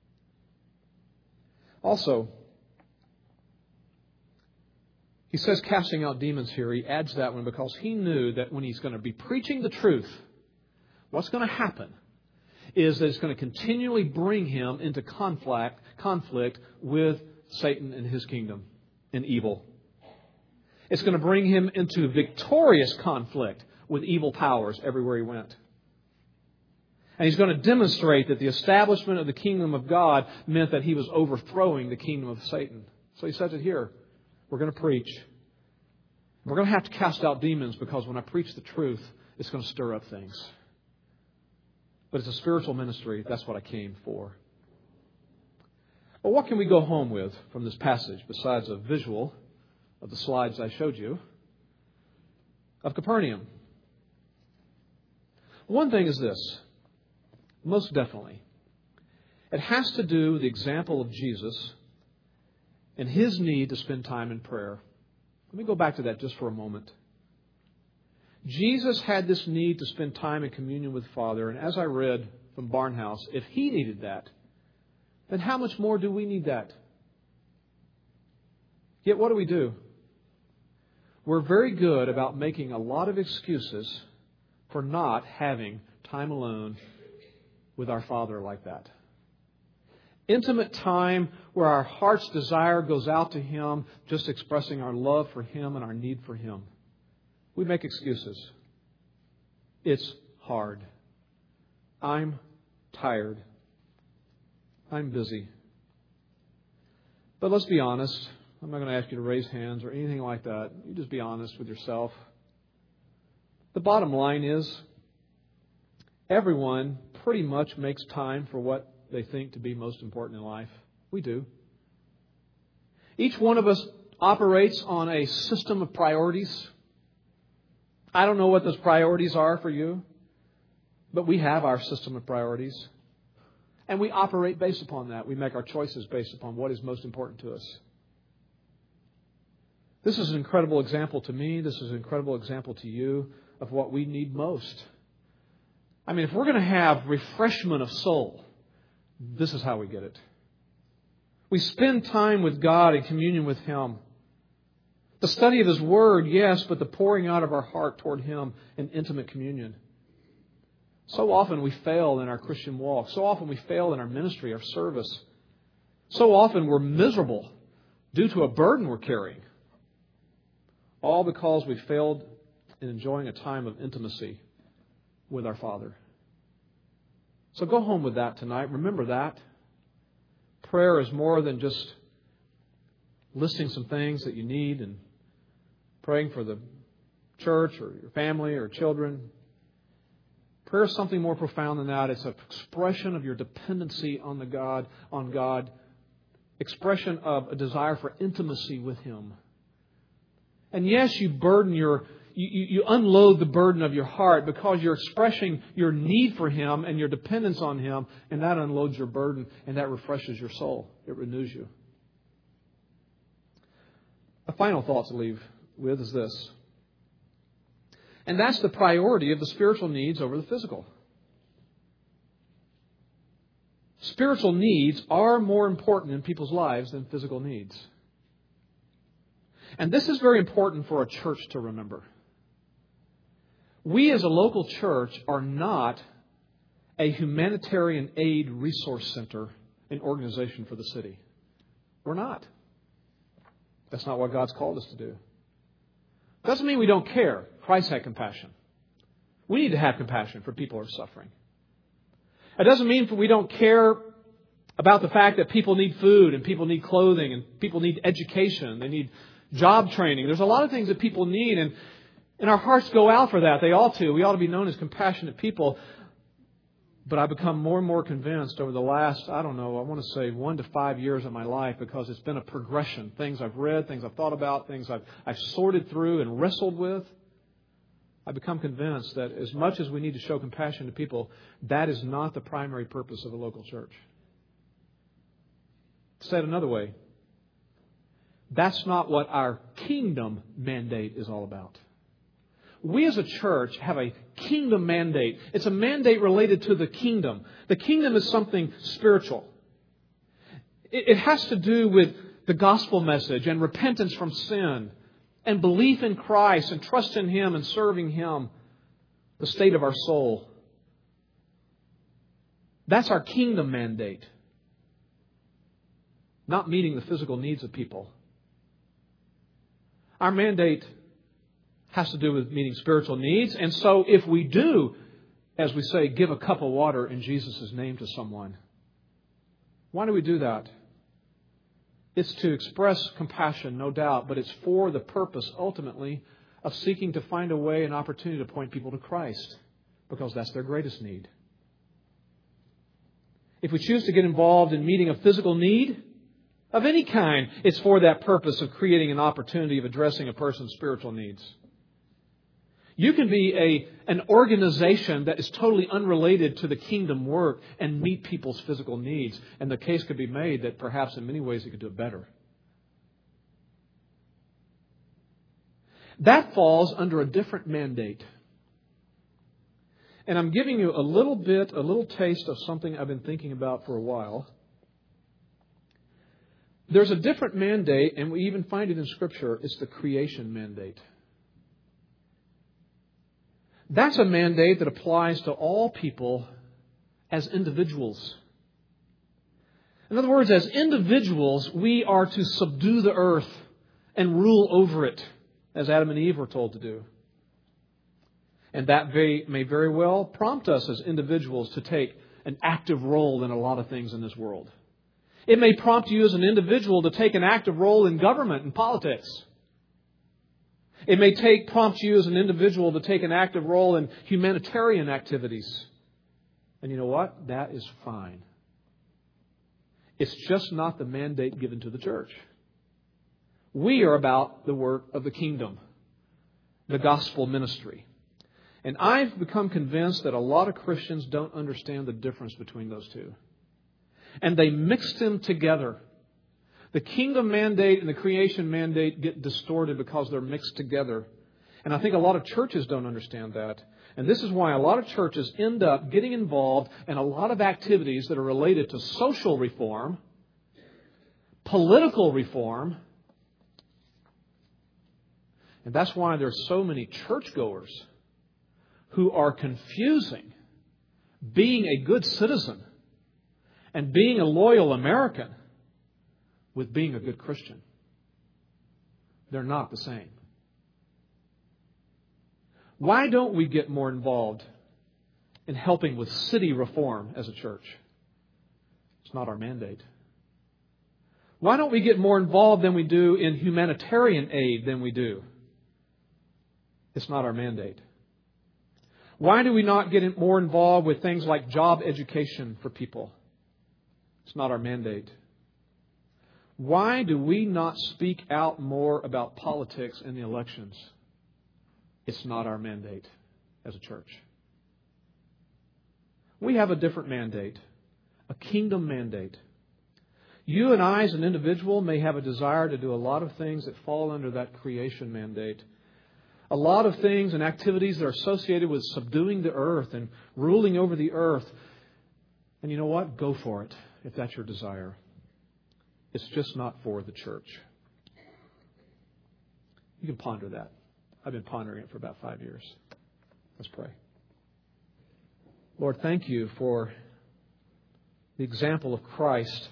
[SPEAKER 1] Also, He says casting out demons here. He adds that one because He knew that when He's going to be preaching the truth, what's going to happen is that it's going to continually bring Him into conflict with Satan and his kingdom and evil. It's going to bring Him into victorious conflict with evil powers everywhere He went. And He's going to demonstrate that the establishment of the kingdom of God meant that He was overthrowing the kingdom of Satan. So He says it here. We're going to preach. We're going to have to cast out demons because when I preach the truth, it's going to stir up things. But it's a spiritual ministry. That's what I came for. Well, what can we go home with from this passage besides a visual of the slides I showed you of Capernaum? One thing is this, most definitely. It has to do with the example of Jesus and His need to spend time in prayer. Let me go back to that just for a moment. Jesus had this need to spend time in communion with Father, and as I read from Barnhouse, if He needed that, then how much more do we need that? Yet what do? We're very good about making a lot of excuses for not having time alone with our Father like that. Intimate time where our heart's desire goes out to Him, just expressing our love for Him and our need for Him. We make excuses. It's hard. I'm tired. I'm busy. But let's be honest. I'm not going to ask you to raise hands or anything like that. You just be honest with yourself. The bottom line is, everyone pretty much makes time for what they think to be most important in life. We do. Each one of us operates on a system of priorities. I don't know what those priorities are for you, but we have our system of priorities. And we operate based upon that. We make our choices based upon what is most important to us. This is an incredible example to me. This is an incredible example to you of what we need most. I mean, if we're going to have refreshment of soul, this is how we get it. We spend time with God in communion with Him. The study of His Word, yes, but the pouring out of our heart toward Him in intimate communion. So often we fail in our Christian walk. So often we fail in our ministry, our service. So often we're miserable due to a burden we're carrying. All because we failed in enjoying a time of intimacy with our Father. So go home with that tonight. Remember that. Prayer is more than just listing some things that you need and praying for the church or your family or children. Prayer is something more profound than that. It's an expression of your dependency on God, expression of a desire for intimacy with Him. And yes, you unload the burden of your heart because you're expressing your need for Him and your dependence on Him, and that unloads your burden and that refreshes your soul. It renews you. A final thought to leave with is this. And that's the priority of the spiritual needs over the physical. Spiritual needs are more important in people's lives than physical needs. And this is very important for a church to remember. We as a local church are not a humanitarian aid resource center and organization for the city. We're not. That's not what God's called us to do. Doesn't mean we don't care. Christ had compassion. We need to have compassion for people who are suffering. It doesn't mean we don't care about the fact that people need food and people need clothing and people need education. They need job training. There's a lot of things that people need, and our hearts go out for that. They ought to. We ought to be known as compassionate people. But I've become more and more convinced over the last, I want to say 1 to 5 years of my life, because it's been a progression. Things I've read, things I've thought about, things I've sorted through and wrestled with. I've become convinced that as much as we need to show compassion to people, that is not the primary purpose of a local church. Said another way, that's not what our kingdom mandate is all about. We as a church have a kingdom mandate. It's a mandate related to the kingdom. The kingdom is something spiritual. It has to do with the gospel message and repentance from sin and belief in Christ and trust in Him and serving Him, the state of our soul. That's our kingdom mandate. Not meeting the physical needs of people. Our mandate has to do with meeting spiritual needs. And so if we do, as we say, give a cup of water in Jesus' name to someone, why do we do that? It's to express compassion, no doubt, but it's for the purpose, ultimately, of seeking to find a way, an opportunity to point people to Christ, because that's their greatest need. If we choose to get involved in meeting a physical need of any kind, it's for that purpose of creating an opportunity of addressing a person's spiritual needs. You can be an organization that is totally unrelated to the kingdom work and meet people's physical needs. And the case could be made that perhaps in many ways you could do it better. That falls under a different mandate. And I'm giving you a little taste of something I've been thinking about for a while. There's a different mandate, and we even find it in Scripture. It's the creation mandate. That's a mandate that applies to all people as individuals. In other words, as individuals, we are to subdue the earth and rule over it, as Adam and Eve were told to do. And that may very well prompt us as individuals to take an active role in a lot of things in this world. It may prompt you as an individual to take an active role in government and politics. It may prompt you as an individual to take an active role in humanitarian activities. And you know what? That is fine. It's just not the mandate given to the church. We are about the work of the kingdom, the gospel ministry. And I've become convinced that a lot of Christians don't understand the difference between those two. And they mix them together. The kingdom mandate and the creation mandate get distorted because they're mixed together. And I think a lot of churches don't understand that. And this is why a lot of churches end up getting involved in a lot of activities that are related to social reform, political reform. And that's why there's so many churchgoers who are confusing being a good citizen and being a loyal American with being a good Christian. They're not the same. Why don't we get more involved in helping with city reform as a church? It's not our mandate. Why don't we get more involved than we do in humanitarian aid than we do? It's not our mandate. Why do we not get more involved with things like job education for people? It's not our mandate. Why do we not speak out more about politics in the elections? It's not our mandate as a church. We have a different mandate, a kingdom mandate. You and I as an individual may have a desire to do a lot of things that fall under that creation mandate. A lot of things and activities that are associated with subduing the earth and ruling over the earth. And you know what? Go for it if that's your desire. It's just not for the church. You can ponder that. I've been pondering it for about 5 years. Let's pray. Lord, thank you for the example of Christ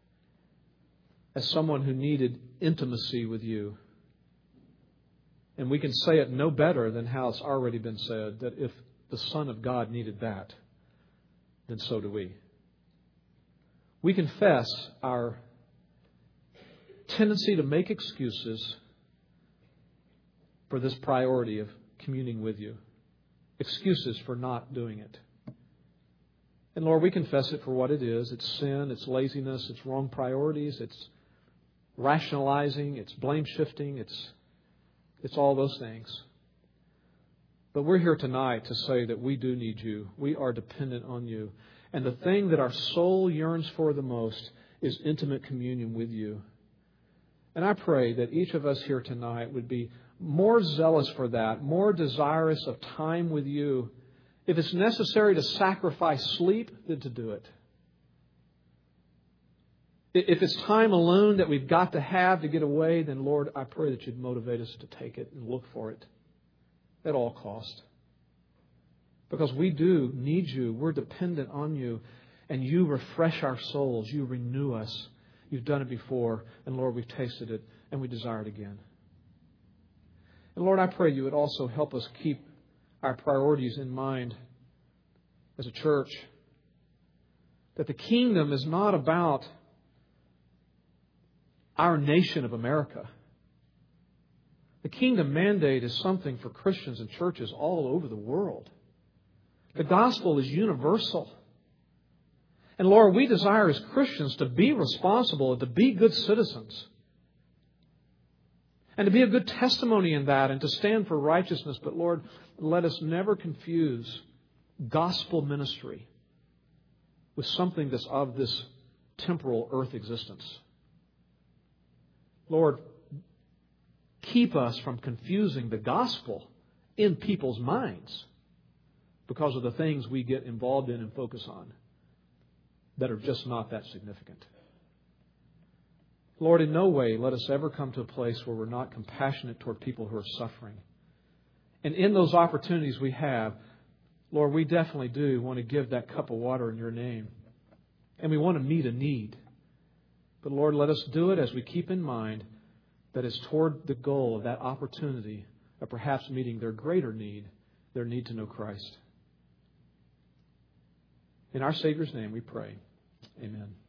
[SPEAKER 1] as someone who needed intimacy with you. And we can say it no better than how it's already been said, that if the Son of God needed that, then so do we. We confess our tendency to make excuses for this priority of communing with you. Excuses for not doing it. And Lord, we confess it for what it is. It's sin, it's laziness, it's wrong priorities, it's rationalizing, it's blame shifting, it's all those things. But we're here tonight to say that we do need you. We are dependent on you. And the thing that our soul yearns for the most is intimate communion with you. And I pray that each of us here tonight would be more zealous for that, more desirous of time with you. If it's necessary to sacrifice sleep, then to do it. If it's time alone that we've got to have to get away, then Lord, I pray that you'd motivate us to take it and look for it at all cost. Because we do need you. We're dependent on you. And you refresh our souls. You renew us. You've done it before. And Lord, we've tasted it and we desire it again. And Lord, I pray you would also help us keep our priorities in mind as a church. That the kingdom is not about our nation of America. The kingdom mandate is something for Christians and churches all over the world. The gospel is universal. And Lord, we desire as Christians to be responsible and to be good citizens. And to be a good testimony in that and to stand for righteousness. But Lord, let us never confuse gospel ministry with something that's of this temporal earth existence. Lord, keep us from confusing the gospel in people's minds because of the things we get involved in and focus on that are just not that significant. Lord, in no way let us ever come to a place where we're not compassionate toward people who are suffering. And in those opportunities we have, Lord, we definitely do want to give that cup of water in Your name. And we want to meet a need. But Lord, let us do it as we keep in mind that it's toward the goal of that opportunity of perhaps meeting their greater need, their need to know Christ. In our Savior's name we pray. Amen.